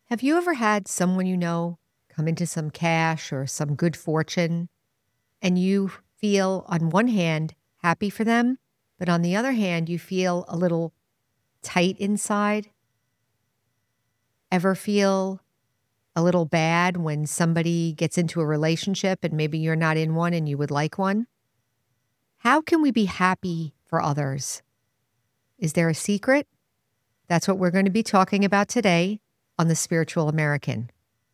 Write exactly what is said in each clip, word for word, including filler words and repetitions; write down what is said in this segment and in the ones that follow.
Have you ever had someone you know come into some cash or some good fortune, and you feel, on one hand, happy for them, but on the other hand, you feel a little tight inside? Ever feel a little bad when somebody gets into a relationship and maybe you're not in one and you would like one? How can we be happy for others? Is there a secret? That's what we're going to be talking about today on The Spiritual American.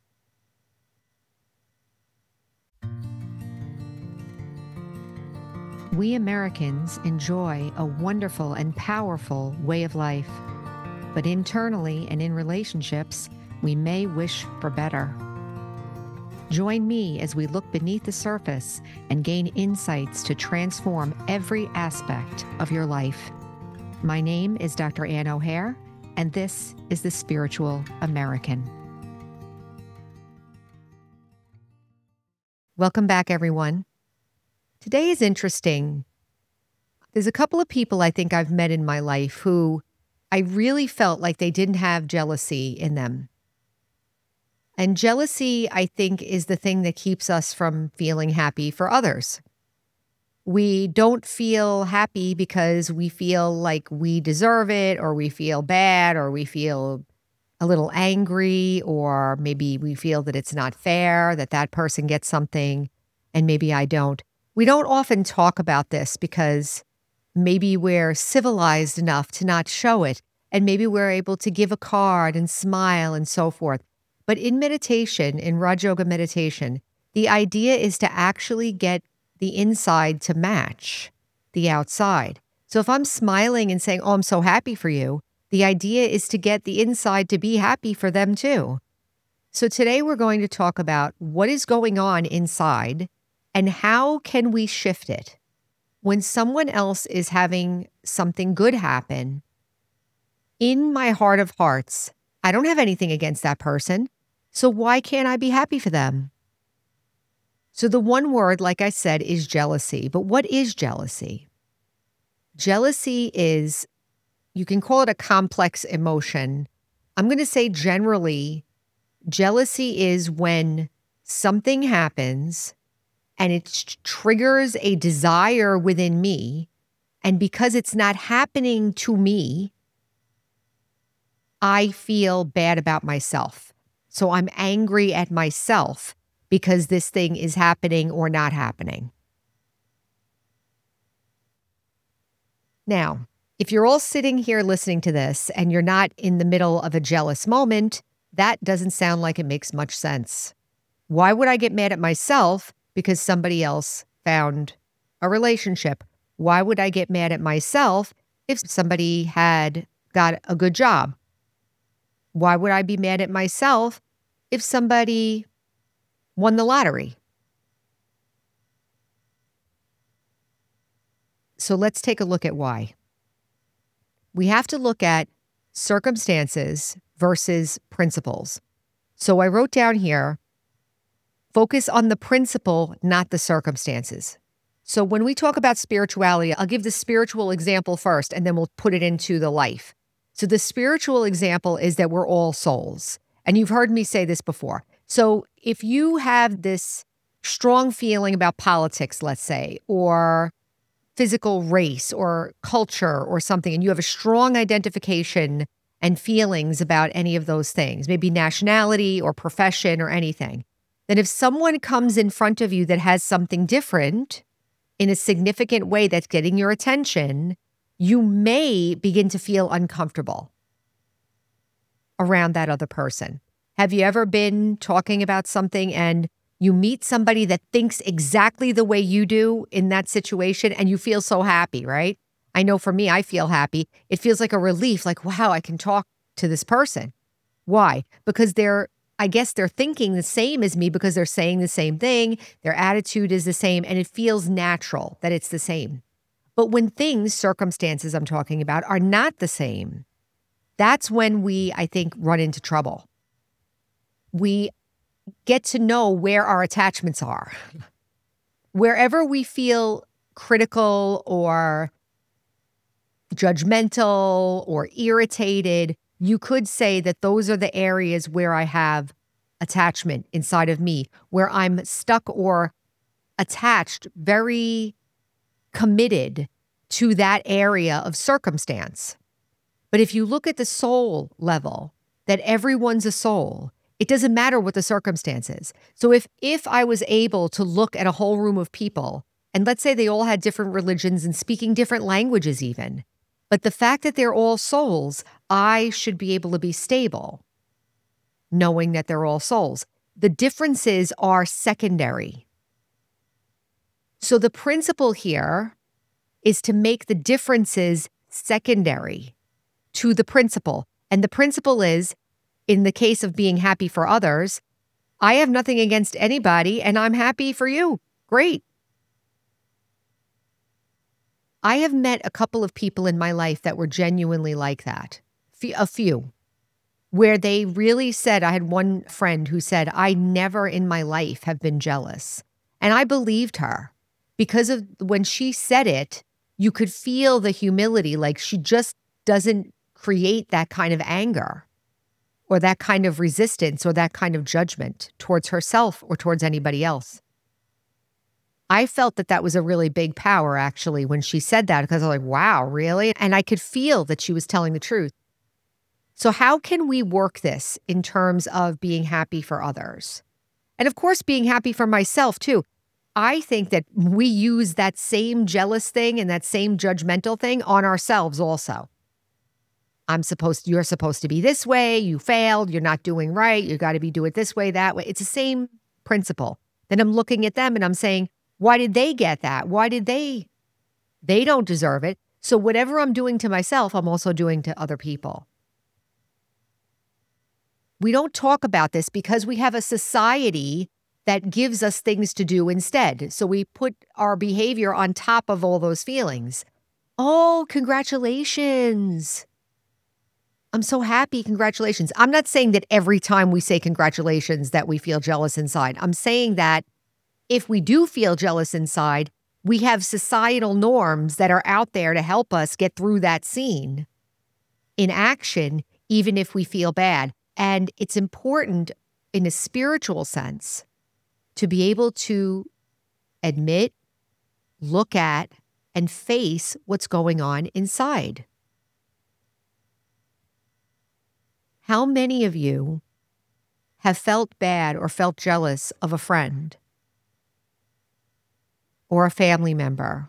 We Americans enjoy a wonderful and powerful way of life, but internally and in relationships, we may wish for better. Join me as we look beneath the surface and gain insights to transform every aspect of your life. My name is Doctor Ann O'Hare, and this is The Spiritual American. Welcome back, everyone. Today is interesting. There's a couple of people I think I've met in my life who I really felt like they didn't have jealousy in them. And jealousy, I think, is the thing that keeps us from feeling happy for others. We don't feel happy because we feel like we deserve it, or we feel bad, or we feel a little angry, or maybe we feel that it's not fair, that that person gets something and maybe I don't. We don't often talk about this because maybe we're civilized enough to not show it, and maybe we're able to give a card and smile and so forth. But in meditation, in Raja Yoga meditation, the idea is to actually get the inside to match the outside. So if I'm smiling and saying, "Oh, I'm so happy for you," the idea is to get the inside to be happy for them too. So today we're going to talk about what is going on inside and how can we shift it. When someone else is having something good happen, in my heart of hearts, I don't have anything against that person, so why can't I be happy for them? So the one word, like I said, is jealousy. But what is jealousy? Jealousy is, you can call it a complex emotion. I'm going to say generally, jealousy is when something happens and it triggers a desire within me, and because it's not happening to me, I feel bad about myself. So I'm angry at myself because this thing is happening or not happening. Now, if you're all sitting here listening to this and you're not in the middle of a jealous moment, that doesn't sound like it makes much sense. Why would I get mad at myself because somebody else found a relationship? Why would I get mad at myself if somebody had got a good job? Why would I be mad at myself if somebody won the lottery? So let's take a look at why. We have to look at circumstances versus principles. So I wrote down here, focus on the principle, not the circumstances. So when we talk about spirituality, I'll give the spiritual example first, and then we'll put it into the life. So the spiritual example is that we're all souls. And you've heard me say this before. So if you have this strong feeling about politics, let's say, or physical race or culture or something, and you have a strong identification and feelings about any of those things, maybe nationality or profession or anything, then if someone comes in front of you that has something different in a significant way that's getting your attention, you may begin to feel uncomfortable around that other person. Have you ever been talking about something and you meet somebody that thinks exactly the way you do in that situation and you feel so happy, right? I know for me, I feel happy. It feels like a relief, like, wow, I can talk to this person. Why? Because they're, I guess they're thinking the same as me because they're saying the same thing. Their attitude is the same, and it feels natural that it's the same. But when things, circumstances I'm talking about, are not the same, that's when we, I think, run into trouble. We get to know where our attachments are. Wherever we feel critical or judgmental or irritated, you could say that those are the areas where I have attachment inside of me, where I'm stuck or attached, very committed to that area of circumstance. But if you look at the soul level, that everyone's a soul, it doesn't matter what the circumstance is. So if if I was able to look at a whole room of people, and let's say they all had different religions and speaking different languages even, but the fact that they're all souls, I should be able to be stable, knowing that they're all souls. The differences are secondary. So the principle here is to make the differences secondary to the principle. And the principle is, in the case of being happy for others, I have nothing against anybody and I'm happy for you. Great. I have met a couple of people in my life that were genuinely like that. A few. Where they really said, I had one friend who said, I never in my life have been jealous. And I believed her because of when she said it, you could feel the humility, like she just doesn't create that kind of anger or that kind of resistance or that kind of judgment towards herself or towards anybody else. I felt that that was a really big power, actually, when she said that, because I was like, wow, really? And I could feel that she was telling the truth. So how can we work this in terms of being happy for others? And of course, being happy for myself, too. I think that we use that same jealous thing and that same judgmental thing on ourselves also. I'm supposed, you're supposed to be this way, you failed, you're not doing right, you got to be doing it this way, that way. It's the same principle. Then I'm looking at them and I'm saying, why did they get that? Why did they? They don't deserve it. So whatever I'm doing to myself, I'm also doing to other people. We don't talk about this because we have a society that gives us things to do instead. So we put our behavior on top of all those feelings. Oh, congratulations. I'm so happy. Congratulations. I'm not saying that every time we say congratulations that we feel jealous inside. I'm saying that if we do feel jealous inside, we have societal norms that are out there to help us get through that scene in action, even if we feel bad. And it's important in a spiritual sense to be able to admit, look at, and face what's going on inside. How many of you have felt bad or felt jealous of a friend or a family member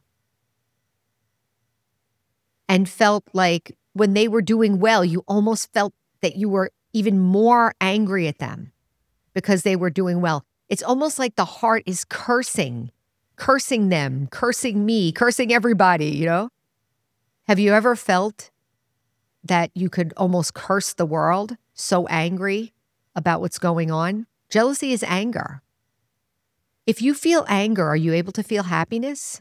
and felt like when they were doing well, you almost felt that you were even more angry at them because they were doing well? It's almost like the heart is cursing, cursing them, cursing me, cursing everybody, you know? Have you ever felt that you could almost curse the world, so angry about what's going on? Jealousy is anger. If you feel anger, are you able to feel happiness?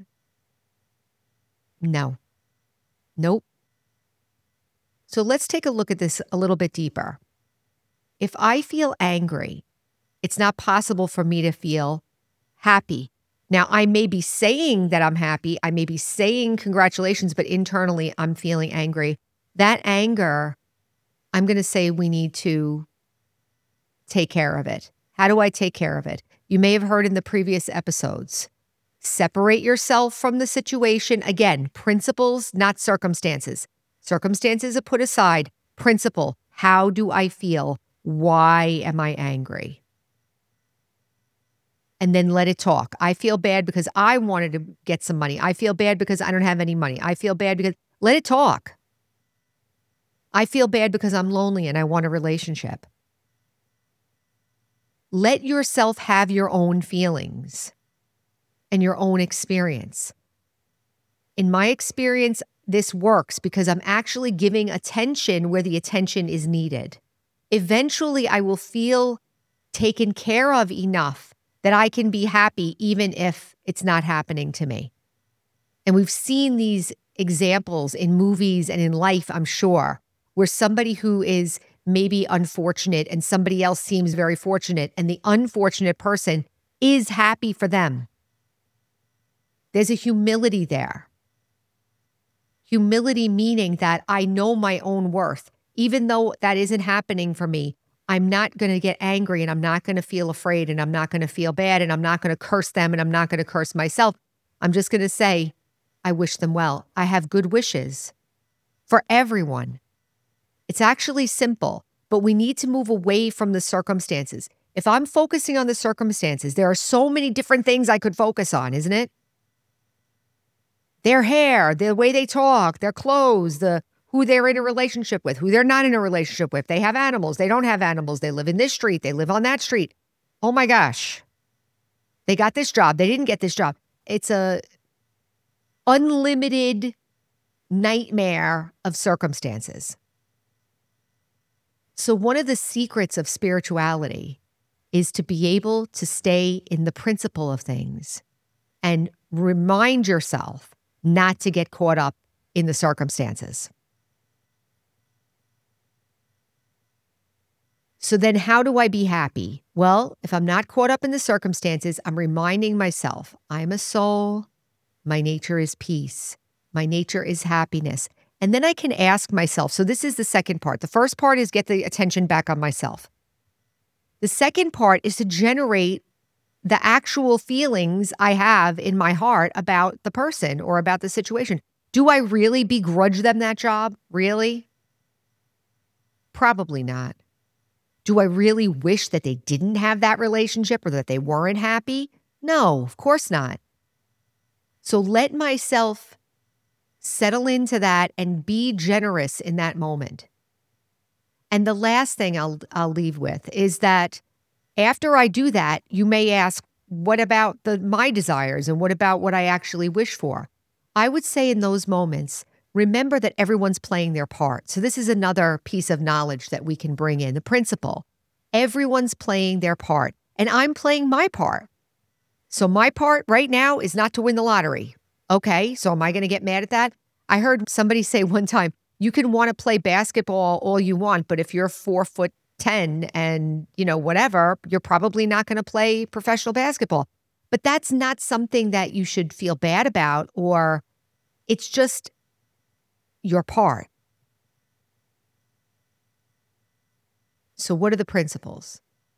No. Nope. So let's take a look at this a little bit deeper. If I feel angry, it's not possible for me to feel happy. Now, I may be saying that I'm happy. I may be saying congratulations, but internally I'm feeling angry. That anger, I'm going to say we need to take care of it. How do I take care of it? You may have heard in the previous episodes. Separate yourself from the situation. Again, principles, not circumstances. Circumstances are put aside. Principle, how do I feel? Why am I angry? And then let it talk. I feel bad because I wanted to get some money. I feel bad because I don't have any money. I feel bad because, let it talk. I feel bad because I'm lonely and I want a relationship. Let yourself have your own feelings and your own experience. In my experience, this works because I'm actually giving attention where the attention is needed. Eventually, I will feel taken care of enough that I can be happy even if it's not happening to me. And we've seen these examples in movies and in life, I'm sure, where somebody who is maybe unfortunate and somebody else seems very fortunate, and the unfortunate person is happy for them. There's a humility there. Humility meaning that I know my own worth. even though that isn't happening for me, I'm not going to get angry and I'm not going to feel afraid and I'm not going to feel bad and I'm not going to curse them and I'm not going to curse myself. I'm just going to say, I wish them well. I have good wishes for everyone. It's actually simple, but we need to move away from the circumstances. If I'm focusing on the circumstances, there are so many different things I could focus on, isn't it? Their hair, the way they talk, their clothes, the who they're in a relationship with, who they're not in a relationship with. They have animals. They don't have animals. They live in this street. They live on that street. Oh my gosh. They got this job. They didn't get this job. It's a unlimited nightmare of circumstances. So one of the secrets of spirituality is to be able to stay in the principle of things and remind yourself not to get caught up in the circumstances. So then how do I be happy? Well, if I'm not caught up in the circumstances, I'm reminding myself, I'm a soul. My nature is peace. My nature is happiness. And then I can ask myself, so this is the second part. The first part is get the attention back on myself. The second part is to generate the actual feelings I have in my heart about the person or about the situation. Do I really begrudge them that job? Really? Probably not. Do I really wish that they didn't have that relationship or that they weren't happy? No, of course not. So let myself settle into that and be generous in that moment. And the last thing I'll I'll leave with is that after I do that, you may ask, what about the my desires and what about what I actually wish for? I would say in those moments, remember that everyone's playing their part. So this is another piece of knowledge that we can bring in, the principle. Everyone's playing their part, and I'm playing my part. So my part right now is not to win the lottery. Okay, so am I going to get mad at that? I heard somebody say one time, you can want to play basketball all you want, but if you're four foot ten and, you know, whatever, you're probably not going to play professional basketball. But that's not something that you should feel bad about, or it's just your part. So what are the principles?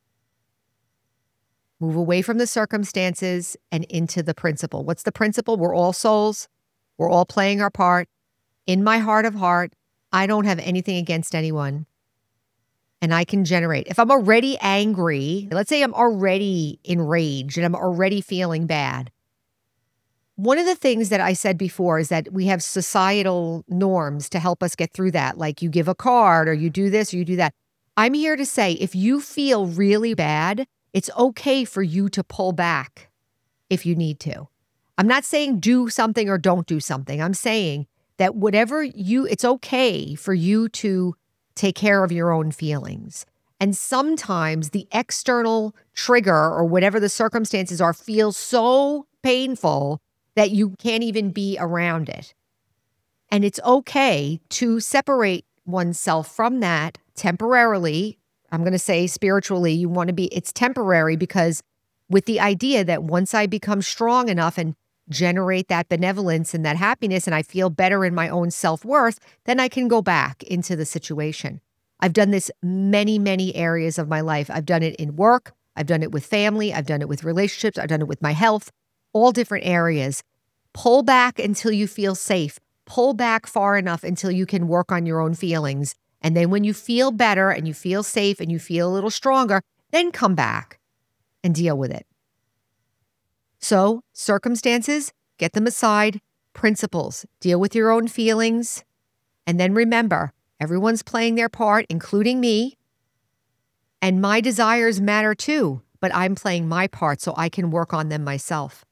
Move away from the circumstances and into the principle. What's the principle? We're all souls. We're all playing our part. In my heart of heart, I don't have anything against anyone. And I can generate. If I'm already angry, let's say I'm already enraged and I'm already feeling bad. One of the things that I said before is that we have societal norms to help us get through that. Like you give a card or you do this or you do that. I'm here to say if you feel really bad, it's okay for you to pull back if you need to. I'm not saying do something or don't do something. I'm saying that whatever you, it's okay for you to take care of your own feelings. And sometimes the external trigger or whatever the circumstances are feels so painful that you can't even be around it. And it's okay to separate oneself from that temporarily. I'm going to say spiritually, you want to be, it's temporary because with the idea that once I become strong enough and generate that benevolence and that happiness and I feel better in my own self-worth, then I can go back into the situation. I've done this many, many areas of my life. I've done it in work. I've done it with family. I've done it with relationships. I've done it with my health, all different areas. Pull back until you feel safe. Pull back far enough until you can work on your own feelings. And then when you feel better and you feel safe and you feel a little stronger, then come back and deal with it. So circumstances, get them aside. Principles, deal with your own feelings. And then remember, everyone's playing their part, including me. And my desires matter too, but I'm playing my part so I can work on them myself.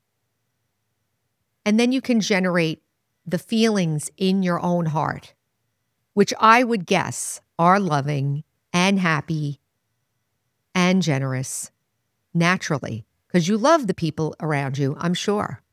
And then you can generate the feelings in your own heart, which I would guess are loving and happy and generous naturally, because you love the people around you, I'm sure.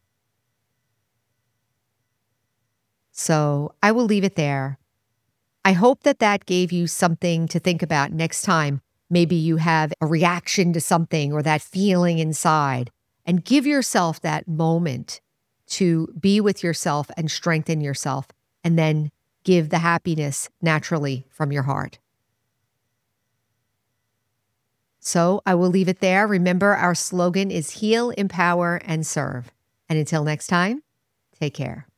So I will leave it there. I hope that that gave you something to think about next time. Maybe you have a reaction to something or that feeling inside, and give yourself that moment to be with yourself and strengthen yourself, and then give the happiness naturally from your heart. So I will leave it there. Remember, our slogan is heal, empower, and serve. And until next time, take care.